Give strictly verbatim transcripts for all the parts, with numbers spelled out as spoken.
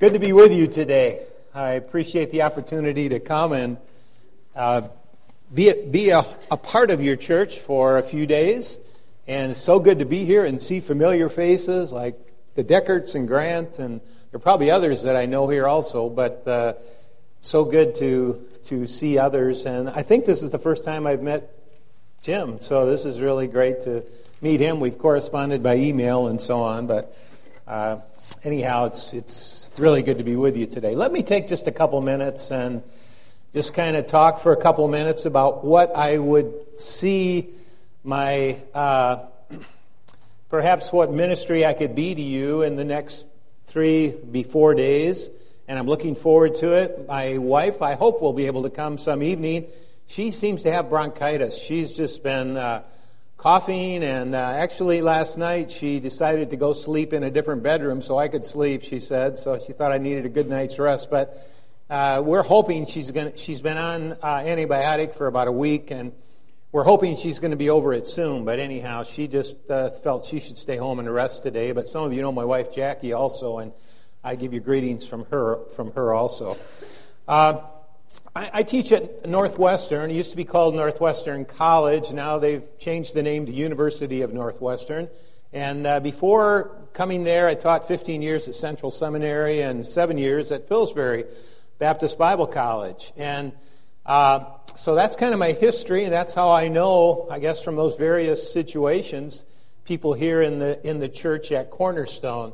Good to be with you today. I appreciate the opportunity to come and uh, be, be a, a part of your church for a few days. And it's so good to be here and see familiar faces like the Deckerts and Grant, and there are probably others that I know here also, but uh, so good to to see others. And I think this is the first time I've met Jim, so this is really great to meet him. We've corresponded by email and so on, but uh, anyhow, it's it's really good to be with you today. Let me take just a couple minutes and just kind of talk for a couple minutes about what I would see my, uh, perhaps what ministry I could be to you in the next three, be four days, and I'm looking forward to it. My wife, I hope, will be able to come some evening. She seems to have bronchitis. She's just been uh, coughing, and uh, actually last night she decided to go sleep in a different bedroom so I could sleep, she said, so she thought I needed a good night's rest, but uh, we're hoping she's going she's been on uh, antibiotic for about a week, and we're hoping she's going to be over it soon, but anyhow, she just uh, felt she should stay home and rest today, but some of you know my wife Jackie also, and I give you greetings from her, from her also. Uh, I, I teach at Northwestern. It used to be called Northwestern College. Now they've changed the name to University of Northwestern. And uh, before coming there, I taught fifteen years at Central Seminary and seven years at Pillsbury Baptist Bible College. And uh, so that's kind of my history, and that's how I know, I guess, from those various situations, people here in the in the church at Cornerstone.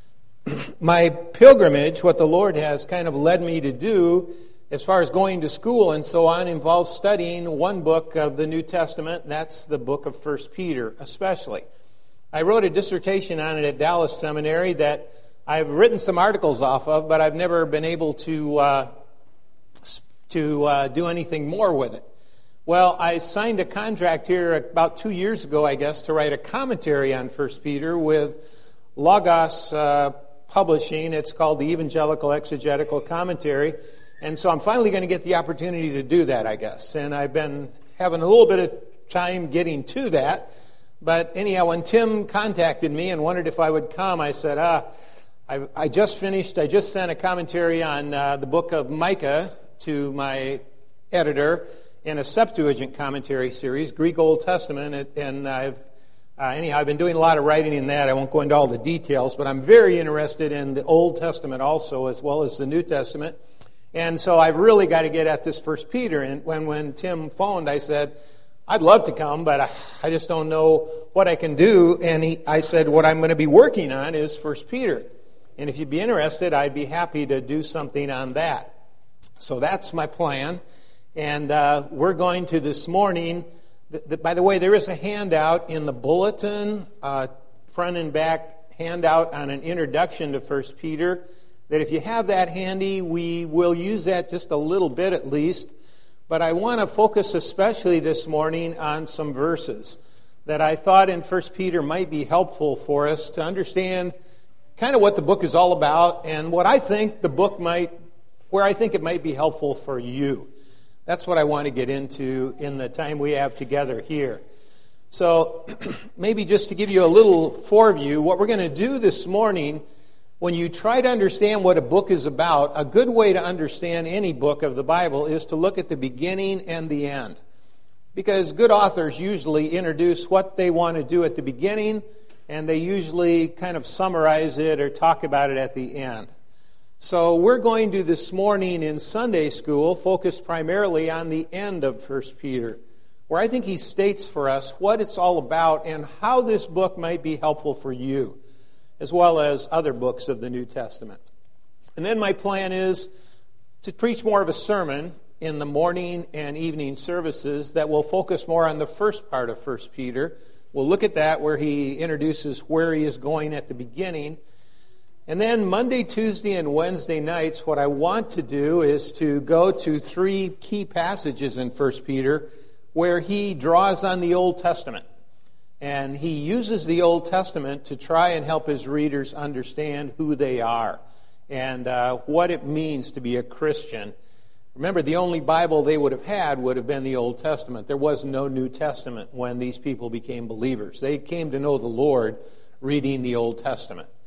My pilgrimage, what the Lord has kind of led me to do as far as going to school and so on, involves studying one book of the New Testament, and that's the book of First Peter, especially. I wrote a dissertation on it at Dallas Seminary that I've written some articles off of, but I've never been able to uh, to uh, do anything more with it. Well, I signed a contract here about two years ago, I guess, to write a commentary on First Peter with Logos uh, Publishing. It's called the Evangelical Exegetical Commentary. And so I'm finally going to get the opportunity to do that, I guess. And I've been having a little bit of time getting to that. But anyhow, when Tim contacted me and wondered if I would come, I said, ah, I, I just finished, I just sent a commentary on uh, the book of Micah to my editor in a Septuagint commentary series, Greek Old Testament. And I've, uh, anyhow, I've been doing a lot of writing in that. I won't go into all the details, but I'm very interested in the Old Testament also, as well as the New Testament. And so I've really got to get at this First Peter. And when, when Tim phoned, I said, I'd love to come, but I, I just don't know what I can do. And he, I said, what I'm going to be working on is First Peter. And if you'd be interested, I'd be happy to do something on that. So that's my plan. And uh, we're going to this morning, th- th- by the way, there is a handout in the bulletin, uh, front and back handout on an introduction to First Peter, that if you have that handy, we will use that just a little bit at least. But I want to focus especially this morning on some verses that I thought in First Peter might be helpful for us to understand kind of what the book is all about and what I think the book might, where I think it might be helpful for you. That's what I want to get into in the time we have together here. So maybe just to give you a little foreview, what we're going to do this morning, when you try to understand what a book is about, a good way to understand any book of the Bible is to look at the beginning and the end. Because good authors usually introduce what they want to do at the beginning, and they usually kind of summarize it or talk about it at the end. So we're going to this morning in Sunday school focus primarily on the end of First Peter, where I think he states for us what it's all about and how this book might be helpful for you, as well as other books of the New Testament. And then my plan is to preach more of a sermon in the morning and evening services that will focus more on the first part of First Peter. We'll look at that where he introduces where he is going at the beginning. And then Monday, Tuesday, and Wednesday nights, what I want to do is to go to three key passages in First Peter where he draws on the Old Testament. And he uses the Old Testament to try and help his readers understand who they are and uh, what it means to be a Christian. Remember, the only Bible they would have had would have been the Old Testament. There was no New Testament when these people became believers. They came to know the Lord reading the Old Testament.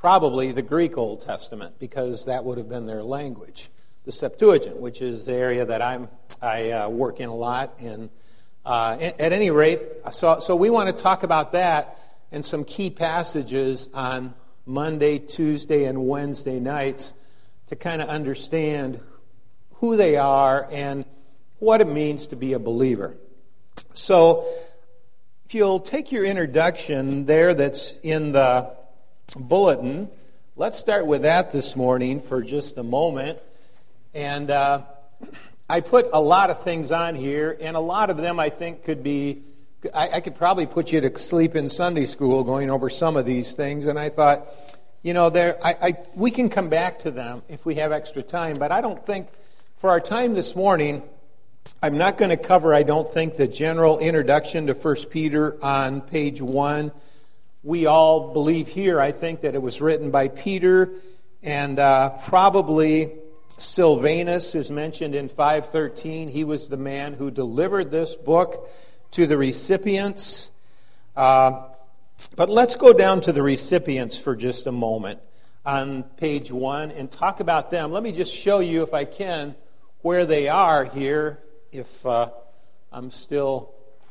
probably the Greek Old Testament, because that would have been their language. The Septuagint, which is the area that I'm I uh, work in a lot. And uh, at any rate, so so we want to talk about that and some key passages on Monday, Tuesday, and Wednesday nights to kind of understand who they are and what it means to be a believer. So if you'll take your introduction there that's in the bulletin, let's start with that this morning for just a moment. And uh, I put a lot of things on here, and a lot of them I think could be, I, I could probably put you to sleep in Sunday school going over some of these things, and I thought, you know, there, I, I, we can come back to them if we have extra time, but I don't think, for our time this morning, I'm not going to cover, I don't think, the general introduction to First Peter on page one. We all believe here, I think, that it was written by Peter, and uh, probably Silvanus is mentioned in five thirteen. He was the man who delivered this book to the recipients. Uh, but let's go down to the recipients for just a moment on page one and talk about them. Let me just show you, if I can, where they are here. If uh, I'm still...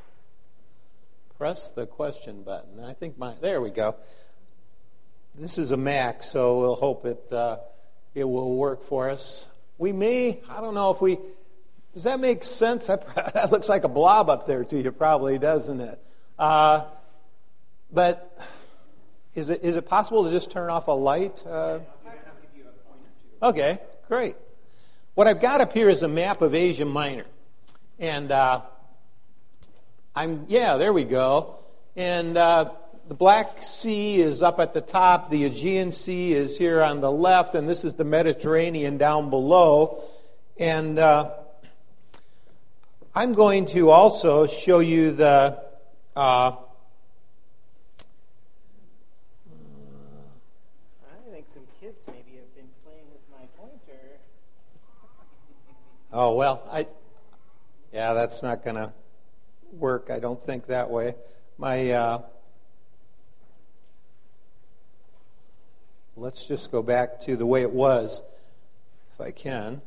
Press the question button. I think my... There we go. This is a Mac, so we'll hope it uh, it will work for us. We may... I don't know if we... Does that make sense? That, that looks like a blob up there to you, probably, doesn't it? Uh, but is it is it possible to just turn off a light? Uh, okay, great. What I've got up here is a map of Asia Minor. And uh, I'm, yeah, there we go. And uh, the Black Sea is up at the top. The Aegean Sea is here on the left. And this is the Mediterranean down below. And uh, I'm going to also show you the... Uh, I think some kids maybe have been playing with my pointer. Oh, well, I... Yeah, that's not going to work, I don't think, that way. My, uh, let's just go back to the way it was, if I can.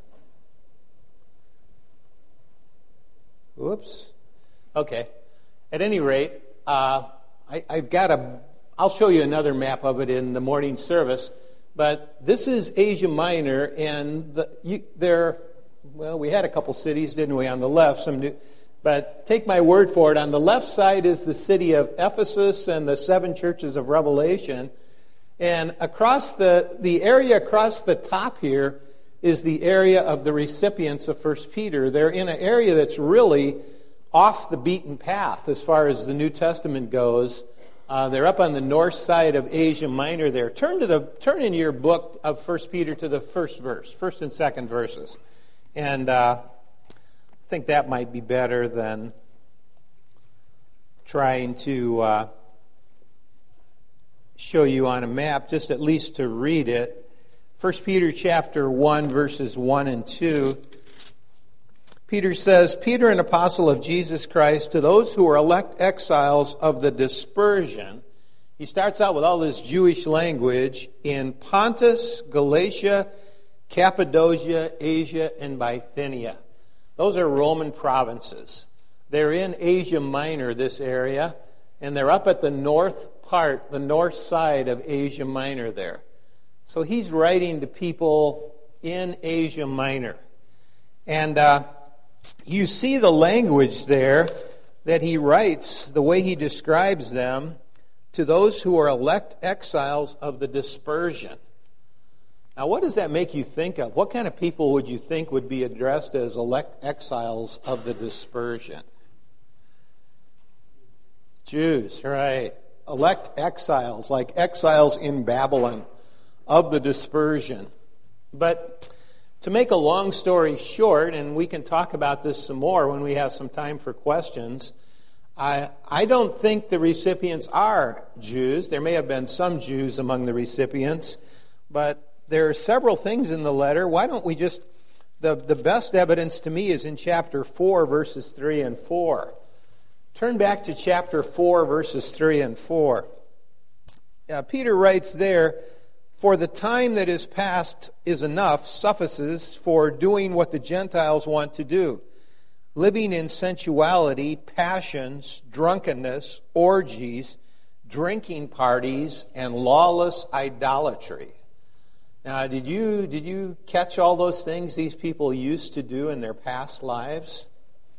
Whoops. Okay. At any rate, uh, I, I've got a, I'll show you another map of it in the morning service, but this is Asia Minor, and the, you, there Well, we had a couple cities, didn't we, on the left? Some new, but take my word for it. On the left side is the city of Ephesus and the seven churches of Revelation. And across the, the area across the top here is the area of the recipients of First Peter. They're in an area that's really off the beaten path as far as the New Testament goes. Uh, they're up on the north side of Asia Minor there. Turn to the turn in your book of First Peter to the first verse, first and second verses. And uh, I think that might be better than trying to uh, show you on a map, just at least to read it. First Peter chapter one, verses one and two. Peter says, Peter, an apostle of Jesus Christ, to those who are elect exiles of the dispersion. He starts out with all this Jewish language in Pontus, Galatia, Cappadocia, Asia, and Bithynia. Those are Roman provinces. They're in Asia Minor, this area, and they're up at the north part, the north side of Asia Minor there. So he's writing to people in Asia Minor. And uh, you see the language there that he writes, the way he describes them, to those who are elect exiles of the dispersion. Now, what does that make you think of? What kind of people would you think would be addressed as elect exiles of the dispersion? Jews, right. Elect exiles, like exiles in Babylon of the dispersion. But to make a long story short, and we can talk about this some more when we have some time for questions, I, I don't think the recipients are Jews. There may have been some Jews among the recipients, but there are several things in the letter. Why don't we just, the, the best evidence to me is in chapter four, verses three and four. Turn back to chapter four, verses three and four. Uh, Peter writes there, For the time that is past is enough, suffices for doing what the Gentiles want to do, living in sensuality, passions, drunkenness, orgies, drinking parties, and lawless idolatry. Now, did you did you catch all those things these people used to do in their past lives?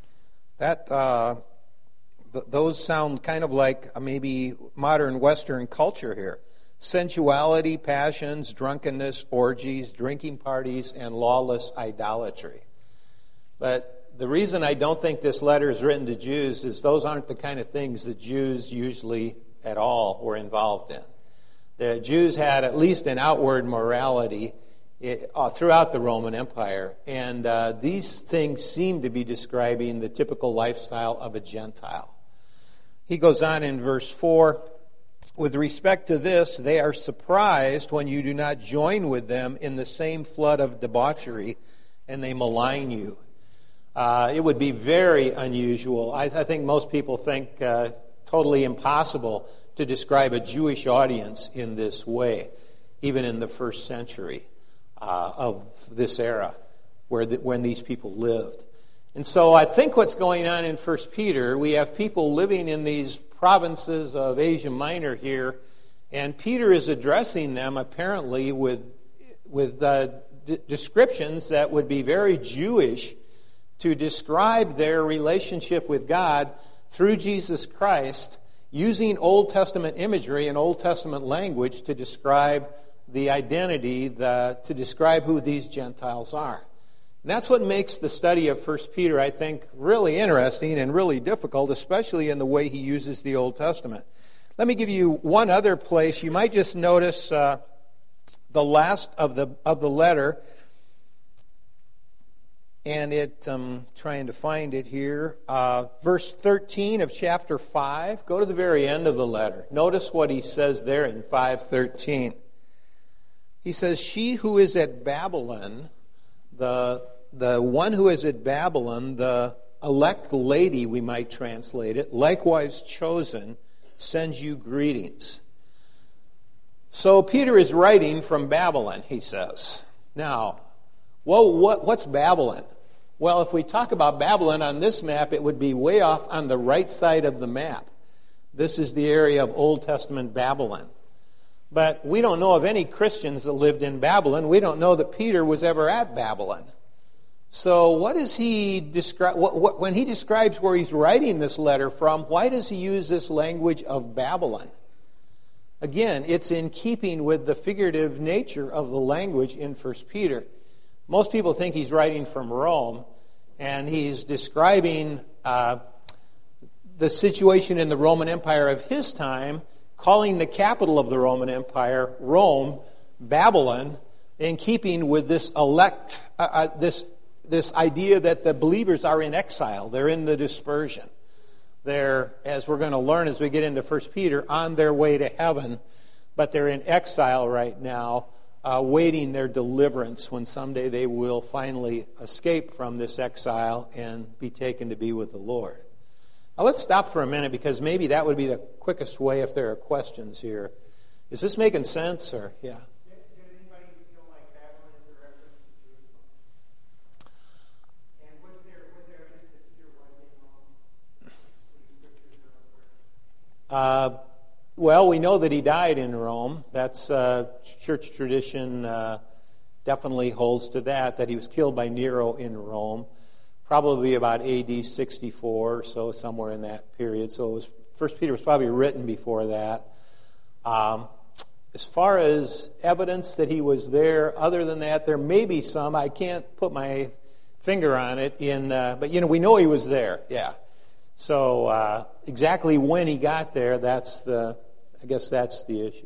That uh, th- those sound kind of like maybe modern Western culture here. Sensuality, passions, drunkenness, orgies, drinking parties, and lawless idolatry. But the reason I don't think this letter is written to Jews is those aren't the kind of things that Jews usually at all were involved in. The Jews had at least an outward morality throughout the Roman Empire, and uh, these things seem to be describing the typical lifestyle of a Gentile. He goes on in verse four, with respect to this, they are surprised when you do not join with them in the same flood of debauchery, and they malign you. Uh, it would be very unusual. I, I think most people think uh, totally impossible to describe a Jewish audience in this way, even in the first century uh, of this era, where the, when these people lived. And so I think what's going on in First Peter, we have people living in these provinces of Asia Minor here, and Peter is addressing them apparently with with uh, d- descriptions that would be very Jewish to describe their relationship with God through Jesus Christ, using Old Testament imagery and Old Testament language to describe the identity, the, to describe who these Gentiles are. And that's what makes the study of First Peter, I think, really interesting and really difficult, especially in the way he uses the Old Testament. Let me give you one other place. You might just notice uh, the last of the of the letter, and it. I'm trying to find it here. Uh, verse thirteen of chapter five. Go to the very end of the letter. Notice what he says there in five thirteen. He says, "She who is at Babylon." The, the one who is at Babylon, the elect lady, we might translate it, likewise chosen, sends you greetings. So Peter is writing from Babylon, he says. Now, well, what, what's Babylon? Well, if we talk about Babylon on this map, it would be way off on the right side of the map. This is the area of Old Testament Babylon. But we don't know of any Christians that lived in Babylon. We don't know that Peter was ever at Babylon. So what does he describe? What, what, when he describes where he's writing this letter from, why does he use this language of Babylon? Again, it's in keeping with the figurative nature of the language in First Peter. Most people think he's writing from Rome, and he's describing uh, the situation in the Roman Empire of his time, calling the capital of the Roman Empire, Rome, Babylon, in keeping with this elect, uh, uh, this this idea that the believers are in exile. They're in the dispersion. They're, as we're going to learn as we get into First Peter, on their way to heaven, but they're in exile right now, uh, waiting their deliverance when someday they will finally escape from this exile and be taken to be with the Lord. Now let's stop for a minute, because maybe that would be the quickest way if there are questions here. Is this making sense? Or yeah. Did, did anybody feel like Babylon is a reference to Jerusalem? And was there was there evidence that Peter was in Rome? Uh, well, we know that he died in Rome. That's uh, church tradition. Uh, definitely holds to that. That he was killed by Nero in Rome. Probably about A D sixty-four or so, somewhere in that period. So it was, First Peter was probably written before that. Um, as far as evidence that he was there, other than that, there may be some. I can't put my finger on it. In, uh, but you know, we know he was there. Yeah. So uh, exactly when he got there, that's the. I guess that's the issue.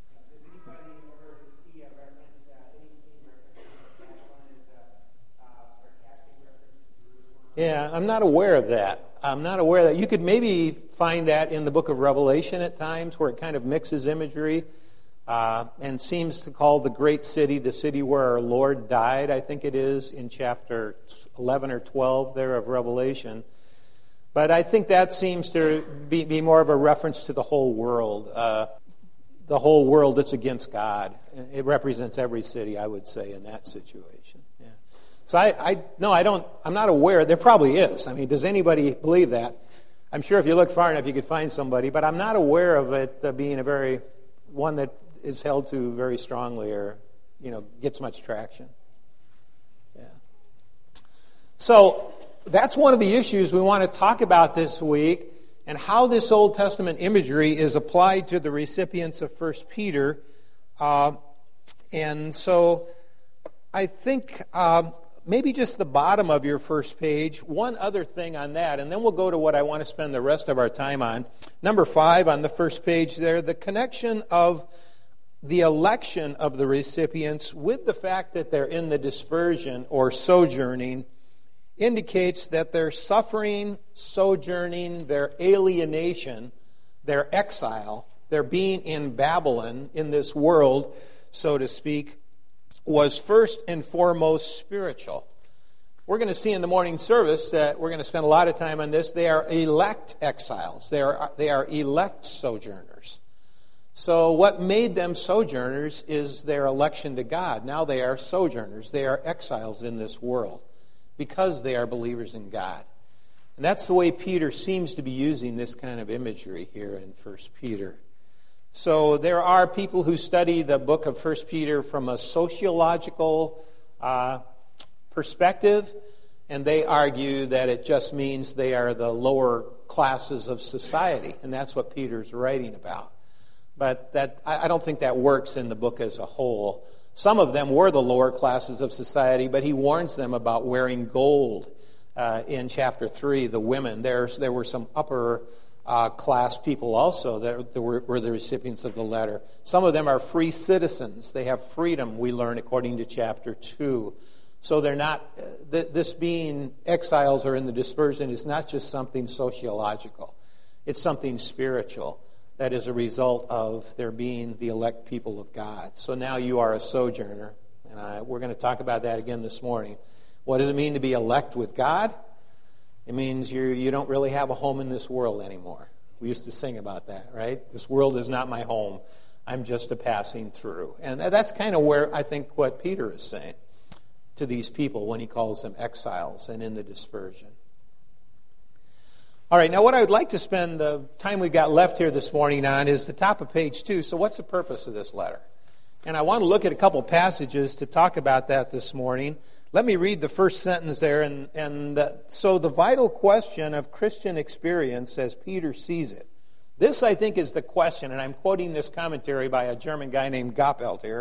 Yeah, I'm not aware of that. I'm not aware of that. You could maybe find that in the book of Revelation at times, where it kind of mixes imagery uh, and seems to call the great city the city where our Lord died, I think it is, in chapter eleven or twelve there of Revelation. But I think that seems to be, be more of a reference to the whole world. Uh, the whole world that's against God. It represents every city, I would say, in that situation. Yeah. So I, I no, I don't. I'm not aware. There probably is. I mean, does anybody believe that? I'm sure if you look far enough, you could find somebody, but I'm not aware of it uh, being a very one that is held to very strongly or you know gets much traction. Yeah. So that's one of the issues we want to talk about this week, and how this Old Testament imagery is applied to the recipients of First Peter. Uh, and so I think uh, maybe just the bottom of your first page, one other thing on that, and then we'll go to what I want to spend the rest of our time on. Number five on the first page there, the connection of the election of the recipients with the fact that they're in the dispersion or sojourning indicates that their suffering, sojourning, their alienation, their exile, their being in Babylon, in this world, so to speak, was first and foremost spiritual. We're going to see in the morning service that we're going to spend a lot of time on this. They are elect exiles. They are, they are elect sojourners. So what made them sojourners is their election to God. Now they are sojourners. They are exiles in this world, because they are believers in God. And that's the way Peter seems to be using this kind of imagery here in First Peter. So there are people who study the book of First Peter from a sociological uh, perspective, and they argue that it just means they are the lower classes of society, and that's what Peter's writing about. But that I don't think that works in the book as a whole. Some of them were the lower classes of society, but he warns them about wearing gold uh, in chapter three, the women. There's, there were some upper uh, class people also that, that were, were the recipients of the letter. Some of them are free citizens. They have freedom, we learn, according to chapter two. So they're not, uh, th- this being exiles or in the dispersion is not just something sociological. It's something spiritual. That is a result of their being the elect people of God. So now you are a sojourner, and I, we're going to talk about that again this morning. What does it mean to be elect with God? It means you you don't really have a home in this world anymore. We used to sing about that, right? This world is not my home. I'm just a passing through. And that's kind of where I think what Peter is saying to these people when he calls them exiles and in the dispersion. All right, now what I would like to spend the time we've got left here this morning on is the top of page two. So what's the purpose of this letter? And I want to look at a couple passages to talk about that this morning. Let me read the first sentence there. And, and the, so the vital question of Christian experience as Peter sees it. This, I think, is the question, and I'm quoting this commentary by a German guy named Goppelt here,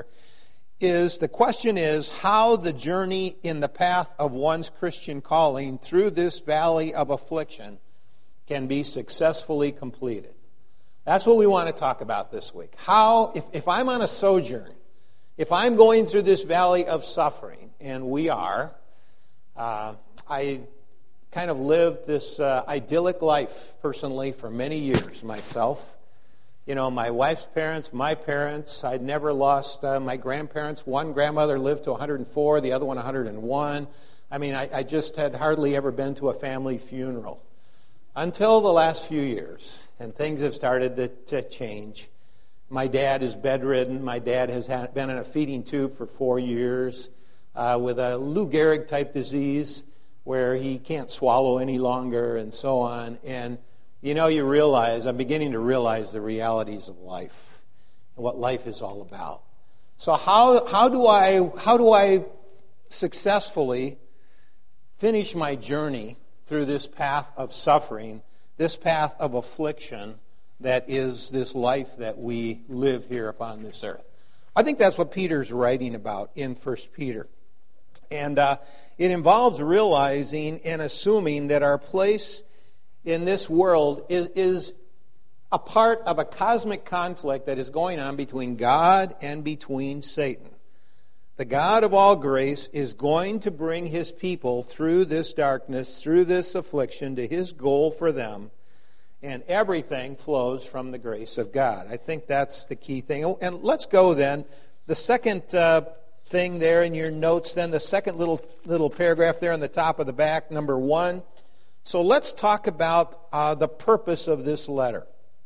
is the question is how the journey in the path of one's Christian calling through this valley of affliction can be successfully completed. That's what we want to talk about this week. How, if, if I'm on a sojourn, if I'm going through this valley of suffering, and we are, uh, I kind of lived this uh, idyllic life personally for many years myself. You know, my wife's parents, my parents, I'd never lost uh, my grandparents. One grandmother lived to one hundred four, the other one one hundred one. I mean, I, I just had hardly ever been to a family funeral. Until the last few years, and things have started to, to change. My dad is bedridden. My dad has had, been in a feeding tube for four years uh, with a Lou Gehrig-type disease where he can't swallow any longer and so on. And, you know, you realize, I'm beginning to realize the realities of life and what life is all about. So how, how do I, how do I successfully finish my journey through this path of suffering, this path of affliction that is this life that we live here upon this earth? I think that's what Peter's writing about in First Peter. And uh, it involves realizing and assuming that our place in this world is, is a part of a cosmic conflict that is going on between God and between Satan. The God of all grace is going to bring his people through this darkness, through this affliction, to his goal for them. And everything flows from the grace of God. I think that's the key thing. And let's go then. The second uh, thing there in your notes, then, the second little, little paragraph there on the top of the back, number one. So let's talk about uh, the purpose of this letter.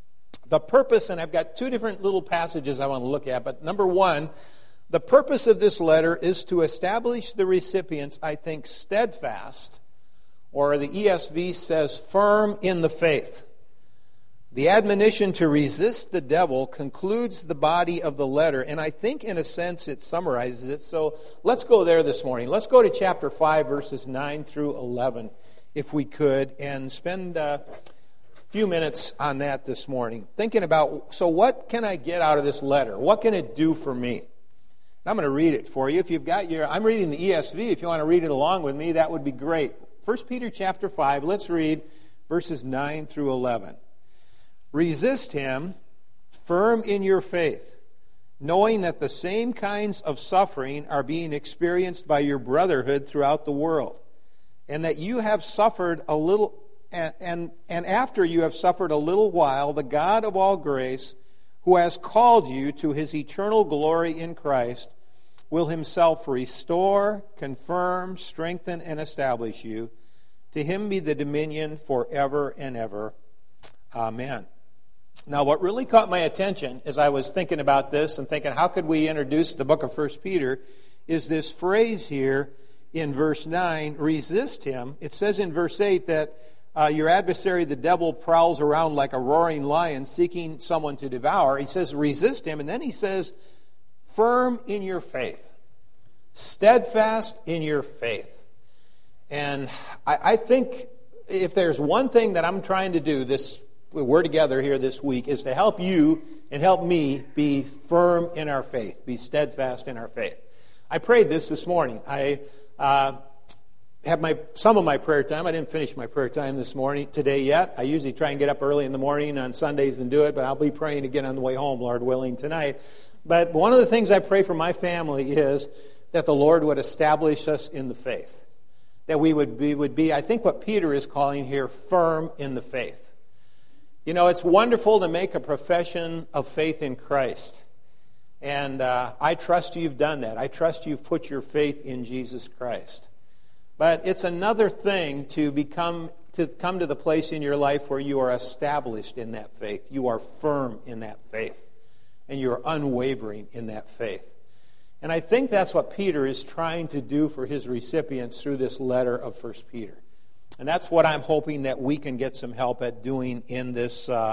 The purpose, and I've got two different little passages I want to look at, but number one, the purpose of this letter is to establish the recipients, I think, steadfast, or the E S V says firm in the faith. The admonition to resist the devil concludes the body of the letter, and I think in a sense it summarizes it. So let's go there this morning. Let's go to chapter five, verses nine through eleven, if we could, and spend a few minutes on that this morning. Thinking about, so what can I get out of this letter? What can it do for me? I'm going to read it for you. If you've got your, I'm reading the E S V. If you want to read it along with me, that would be great. First Peter chapter five, let's read verses nine through eleven. Resist him, firm in your faith, knowing that the same kinds of suffering are being experienced by your brotherhood throughout the world, and that you have suffered a little, and, and, and after you have suffered a little while, the God of all grace, who has called you to his eternal glory in Christ, will himself restore, confirm, strengthen, and establish you. To him be the dominion forever and ever. Amen. Now, what really caught my attention as I was thinking about this and thinking, how could we introduce the book of First Peter, is this phrase here in verse nine, resist him. It says in verse eight that uh, your adversary, the devil, prowls around like a roaring lion seeking someone to devour. He says, resist him. And then he says, firm in your faith. Steadfast in your faith. And I, I think if there's one thing that I'm trying to do this we're together here this week, is to help you and help me be firm in our faith, be steadfast in our faith. I prayed this this morning. I uh, have my some of my prayer time. I didn't finish my prayer time this morning, today yet. I usually try and get up early in the morning on Sundays and do it, but I'll be praying again on the way home, Lord willing, tonight. But one of the things I pray for my family is that the Lord would establish us in the faith. That we would be, would be, I think what Peter is calling here, firm in the faith. You know, it's wonderful to make a profession of faith in Christ. And uh, I trust you've done that. I trust you've put your faith in Jesus Christ. But it's another thing to become to come to the place in your life where you are established in that faith. You are firm in that faith. And you're unwavering in that faith. And I think that's what Peter is trying to do for his recipients through this letter of First Peter. And that's what I'm hoping that we can get some help at doing in this uh,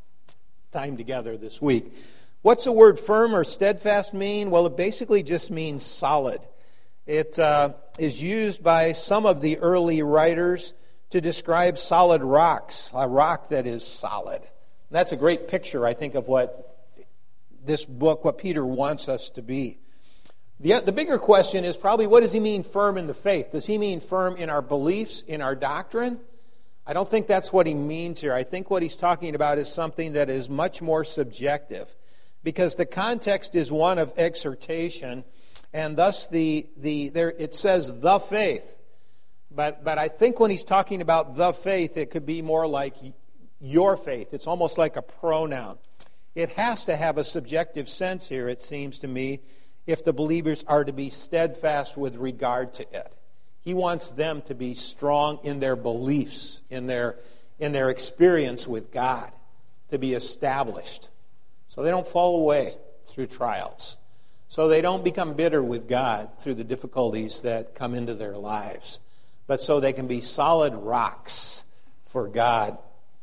time together this week. What's the word firm or steadfast mean? Well, it basically just means solid. It uh, is used by some of the early writers to describe solid rocks, a rock that is solid. And that's a great picture, I think, of what this book, what Peter wants us to be. The, the bigger question is probably, what does he mean firm in the faith? Does he mean firm in our beliefs, in our doctrine? I don't think that's what he means here. I think what he's talking about is something that is much more subjective, because the context is one of exhortation, and thus the the there it says the faith. But but I think when he's talking about the faith, it could be more like your faith. It's almost like a pronoun. It has to have a subjective sense here, it seems to me, if the believers are to be steadfast with regard to it. He wants them to be strong in their beliefs, in their, in their experience with God, to be established, so they don't fall away through trials, so they don't become bitter with God through the difficulties that come into their lives, but so they can be solid rocks for God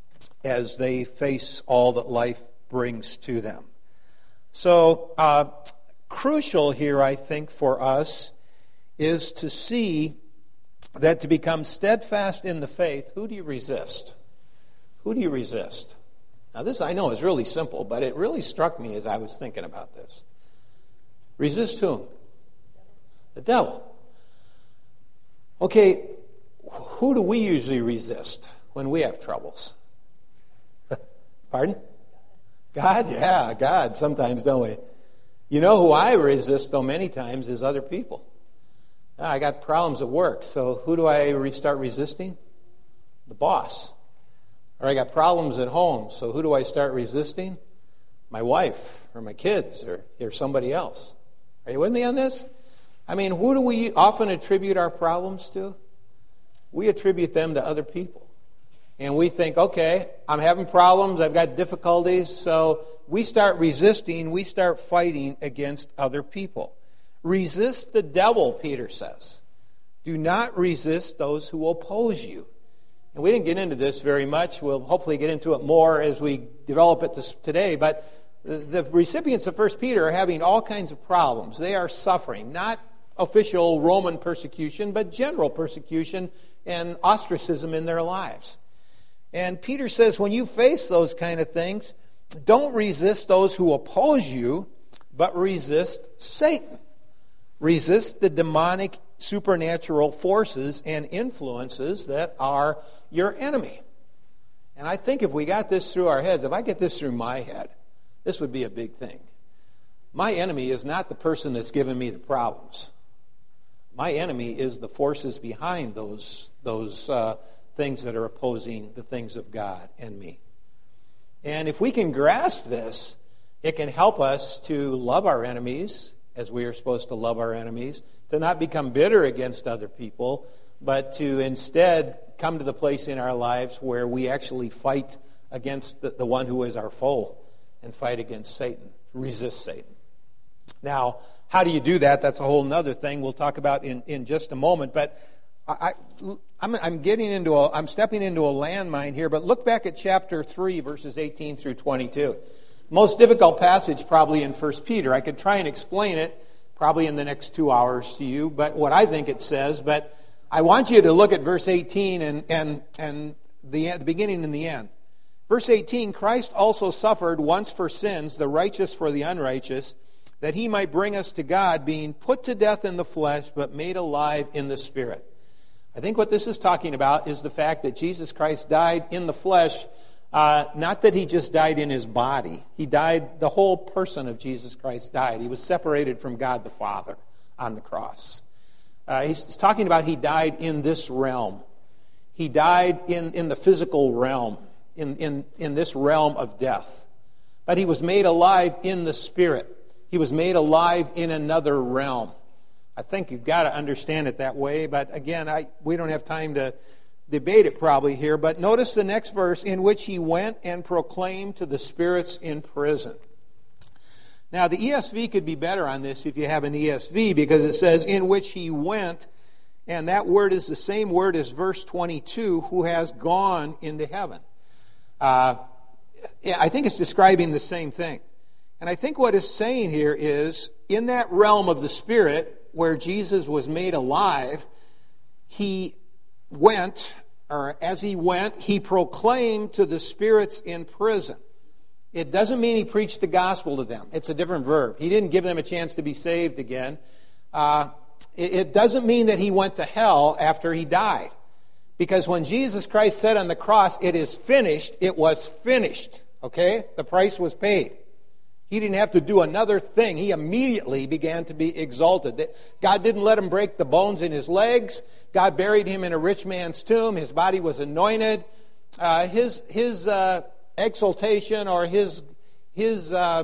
as they face all that life brings to them. So, uh, crucial here, I think, for us is to see that to become steadfast in the faith, who do you resist? Who do you resist? Now, this I know is really simple, but it really struck me as I was thinking about this. Resist whom? The devil. Okay, who do we usually resist when we have troubles? Pardon? God? Yeah, God, sometimes, don't we? You know who I resist, though, many times is other people. I got problems at work, so who do I restart resisting? The boss. Or I got problems at home, so who do I start resisting? My wife, or my kids, or, or somebody else. Are you with me on this? I mean, who do we often attribute our problems to? We attribute them to other people. And we think, okay, I'm having problems, I've got difficulties, so we start resisting, we start fighting against other people. Resist the devil, Peter says. Do not resist those who oppose you. And we didn't get into this very much. We'll hopefully get into it more as we develop it this, today. But the, the recipients of First Peter are having all kinds of problems. They are suffering, not official Roman persecution, but general persecution and ostracism in their lives. And Peter says, when you face those kind of things, don't resist those who oppose you, but resist Satan. Resist the demonic supernatural forces and influences that are your enemy. And I think if we got this through our heads, if I get this through my head, this would be a big thing. My enemy is not the person that's giving me the problems. My enemy is the forces behind those, those uh, things that are opposing the things of God and me. And if we can grasp this, it can help us to love our enemies as we are supposed to love our enemies, to not become bitter against other people, but to instead come to the place in our lives where we actually fight against the, the one who is our foe and fight against Satan, resist Satan. Now, how do you do that? That's a whole other thing we'll talk about in, in just a moment. But I, I, I'm, I'm getting into a, I'm stepping into a landmine here. But look back at chapter three, verses eighteen through twenty-two. Most difficult passage probably in First Peter. I could try and explain it probably in the next two hours to you, but what I think it says. But I want you to look at verse eighteen and and and the, the beginning and the end. Verse eighteen: Christ also suffered once for sins, the righteous for the unrighteous, that he might bring us to God, being put to death in the flesh, but made alive in the Spirit. I think what this is talking about is the fact that Jesus Christ died in the flesh, uh, not that he just died in his body. He died, the whole person of Jesus Christ died. He was separated from God the Father on the cross. Uh, he's talking about he died in this realm. He died in, in the physical realm, in, in, in this realm of death. But he was made alive in the Spirit. He was made alive in another realm. I think you've got to understand it that way, but again, I, we don't have time to debate it probably here. But notice the next verse, in which he went and proclaimed to the spirits in prison. Now, the E S V could be better on this if you have an E S V, because it says, in which he went, and that word is the same word as verse twenty-two, who has gone into heaven. Uh, I think it's describing the same thing. And I think what it's saying here is, in that realm of the Spirit, where Jesus was made alive, he went, or as he went, he proclaimed to the spirits in prison. It doesn't mean he preached the gospel to them. It's a different verb. He didn't give them a chance to be saved again. Uh, it, it doesn't mean that he went to hell after he died. Because when Jesus Christ said on the cross, it is finished, it was finished. Okay? The price was paid. He didn't have to do another thing. He immediately began to be exalted. God didn't let him break the bones in his legs. God buried him in a rich man's tomb. His body was anointed. Uh, his his uh, exaltation or his his uh,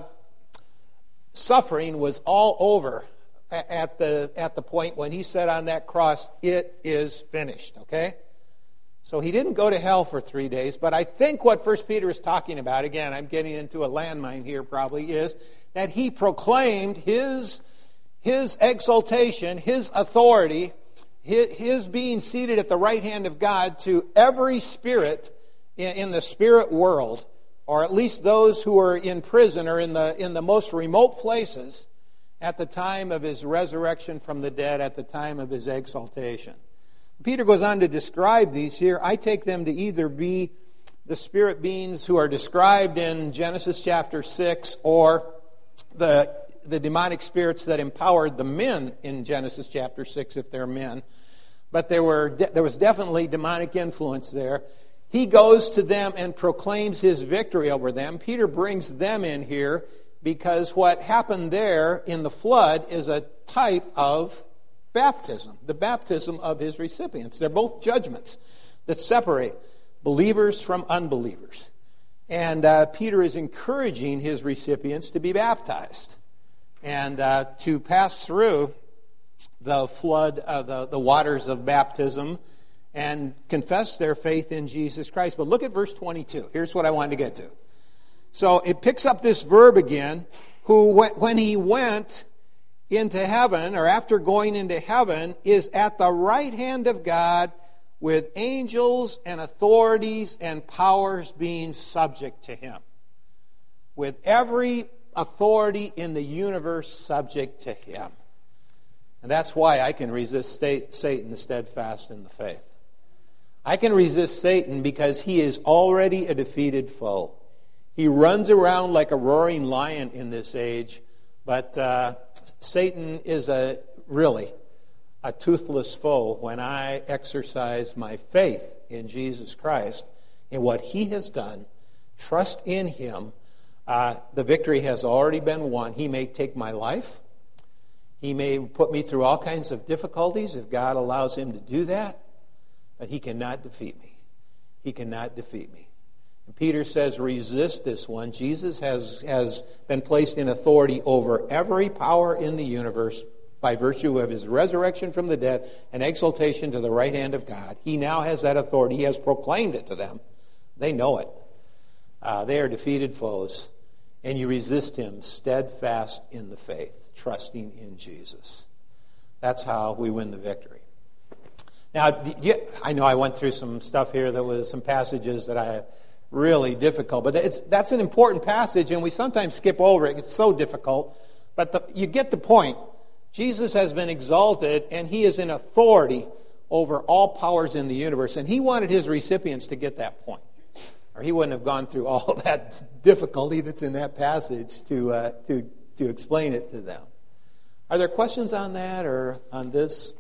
suffering was all over at the at the point when he said on that cross, "It is finished." Okay. So he didn't go to hell for three days, but I think what First Peter is talking about, again, I'm getting into a landmine here probably, is that he proclaimed his, his exaltation, his authority, his, his being seated at the right hand of God to every spirit in, in the spirit world, or at least those who are in prison or in the, in the most remote places at the time of his resurrection from the dead, at the time of his exaltation. Peter goes on to describe these here. I take them to either be the spirit beings who are described in Genesis chapter six, or the, the demonic spirits that empowered the men in Genesis chapter six, if they're men. But there were there was definitely demonic influence there. He goes to them and proclaims his victory over them. Peter brings them in here because what happened there in the flood is a type of baptism, the baptism of his recipients. They're both judgments that separate believers from unbelievers. And uh, Peter is encouraging his recipients to be baptized and uh, to pass through the flood, uh, the, the waters of baptism, and confess their faith in Jesus Christ. But look at verse twenty-two. Here's what I wanted to get to. So it picks up this verb again, who, when he went into heaven, or after going into heaven, is at the right hand of God with angels and authorities and powers being subject to him. With every authority in the universe subject to him. And that's why I can resist Satan steadfast in the faith. I can resist Satan because he is already a defeated foe. He runs around like a roaring lion in this age, but uh, Satan is a really a toothless foe when I exercise my faith in Jesus Christ, in what he has done, trust in him. Uh, the victory has already been won. He may take my life. He may put me through all kinds of difficulties if God allows him to do that, but he cannot defeat me. He cannot defeat me. And Peter says, resist this one. Jesus has, has been placed in authority over every power in the universe by virtue of his resurrection from the dead and exaltation to the right hand of God. He now has that authority. He has proclaimed it to them. They know it. Uh, they are defeated foes. And you resist him steadfast in the faith, trusting in Jesus. That's how we win the victory. Now, I know I went through some stuff here that was some passages that I really difficult, but it's, that's an important passage, and we sometimes skip over it. It's so difficult, but the, you get the point. Jesus has been exalted, and he is in authority over all powers in the universe, and he wanted his recipients to get that point, or he wouldn't have gone through all that difficulty that's in that passage to uh, to to explain it to them. Are there questions on that or on this?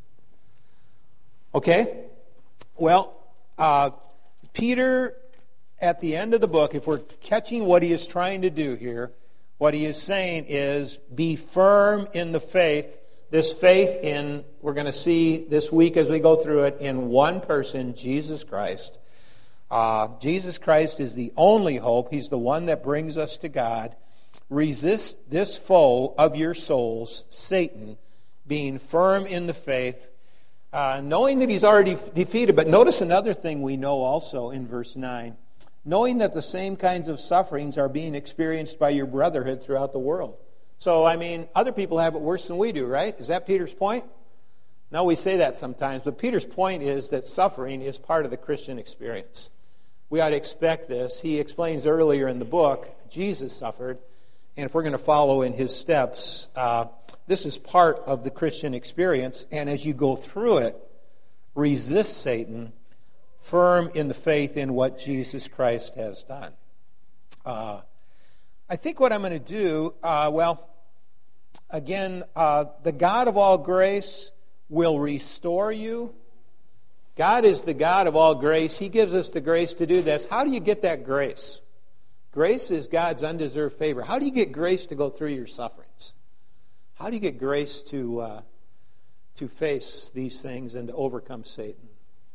Okay. Well, uh, Peter, at the end of the book, if we're catching what he is trying to do here, what he is saying is, be firm in the faith. This faith in, we're going to see this week as we go through it, in one person, Jesus Christ. Uh, Jesus Christ is the only hope. He's the one that brings us to God. Resist this foe of your souls, Satan, being firm in the faith, uh, knowing that he's already defeated. But notice another thing we know also in verse nine. Knowing that the same kinds of sufferings are being experienced by your brotherhood throughout the world. So, I mean, other people have it worse than we do, right? Is that Peter's point? No, we say that sometimes, but Peter's point is that suffering is part of the Christian experience. We ought to expect this. He explains earlier in the book, Jesus suffered, and if we're going to follow in his steps, uh, this is part of the Christian experience, and as you go through it, resist Satan, firm in the faith in what Jesus Christ has done. Uh, I think what I'm going to do, uh, well, again, uh, the God of all grace will restore you. God is the God of all grace. He gives us the grace to do this. How do you get that grace? Grace is God's undeserved favor. How do you get grace to go through your sufferings? How do you get grace to uh, to face these things and to overcome Satan?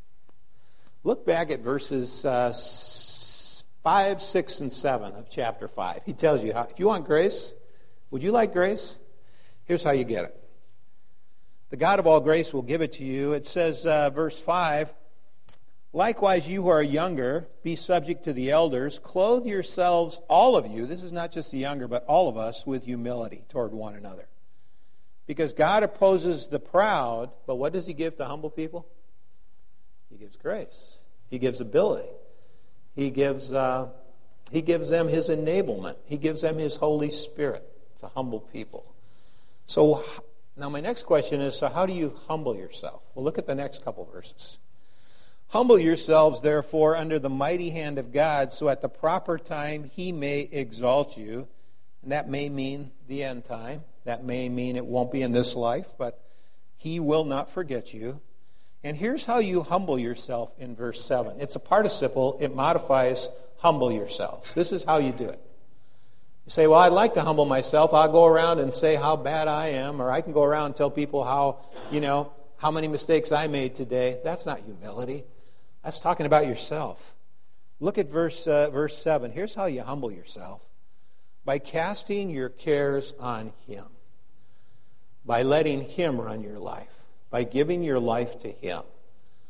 Look back at verses uh, five, six, and seven of chapter five. He tells you, how, if you want grace, would you like grace? Here's how you get it. The God of all grace will give it to you. It says, uh, verse five, likewise you who are younger, be subject to the elders. Clothe yourselves, all of you, this is not just the younger, but all of us, with humility toward one another. Because God opposes the proud, but what does he give to humble people? He gives grace. He gives ability. He gives uh, he gives them his enablement. He gives them his Holy Spirit to humble people. So now my next question is, so how do you humble yourself? Well, look at the next couple verses. Humble yourselves, therefore, under the mighty hand of God, so at the proper time he may exalt you. And that may mean the end time. That may mean it won't be in this life, but he will not forget you. And here's how you humble yourself in verse seven. It's a participle. It modifies humble yourselves. This is how you do it. You say, well, I'd like to humble myself. I'll go around and say how bad I am, or I can go around and tell people how, you know, how many mistakes I made today. That's not humility. That's talking about yourself. Look at verse uh, verse seven. Here's how you humble yourself. By casting your cares on him. By letting him run your life. By giving your life to him.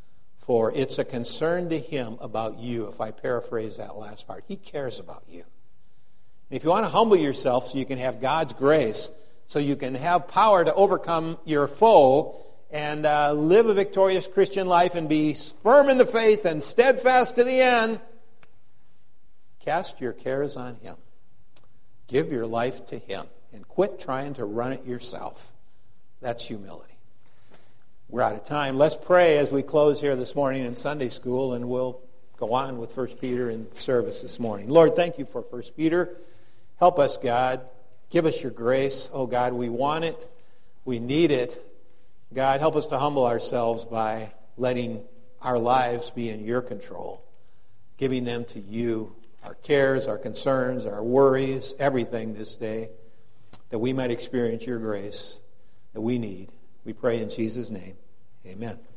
For it's a concern to him about you, if I paraphrase that last part. He cares about you. And if you want to humble yourself so you can have God's grace, so you can have power to overcome your foe and uh, live a victorious Christian life and be firm in the faith and steadfast to the end, cast your cares on him. Give your life to him and quit trying to run it yourself. That's humility. We're out of time. Let's pray as we close here this morning in Sunday school, and we'll go on with First Peter in service this morning. Lord, thank you for First Peter. Help us, God. Give us your grace. Oh, God, we want it. We need it. God, help us to humble ourselves by letting our lives be in your control, giving them to you, our cares, our concerns, our worries, everything this day, that we might experience your grace that we need. We pray in Jesus' name. Amen.